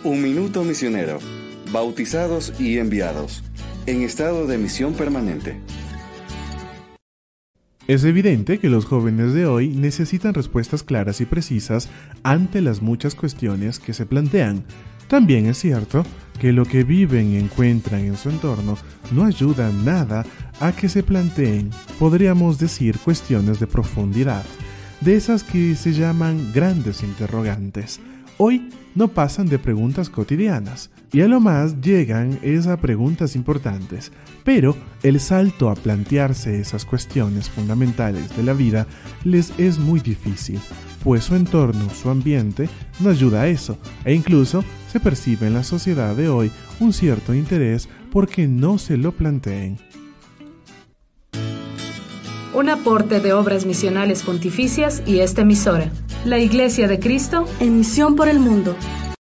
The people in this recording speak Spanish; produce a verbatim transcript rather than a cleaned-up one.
Un minuto misionero. Bautizados y enviados. En estado de misión permanente. Es evidente que los jóvenes de hoy necesitan respuestas claras y precisas ante las muchas cuestiones que se plantean. También es cierto que lo que viven y encuentran en su entorno no ayuda nada a que se planteen, podríamos decir, cuestiones de profundidad, de esas que se llaman grandes interrogantes. Hoy no pasan de preguntas cotidianas y a lo más llegan es a preguntas importantes, pero el salto a plantearse esas cuestiones fundamentales de la vida les es muy difícil, pues su entorno, su ambiente, no ayuda a eso, e incluso se percibe en la sociedad de hoy un cierto interés porque no se lo planteen. Un aporte de Obras Misionales Pontificias y esta emisora, la Iglesia de Cristo, en misión por el mundo.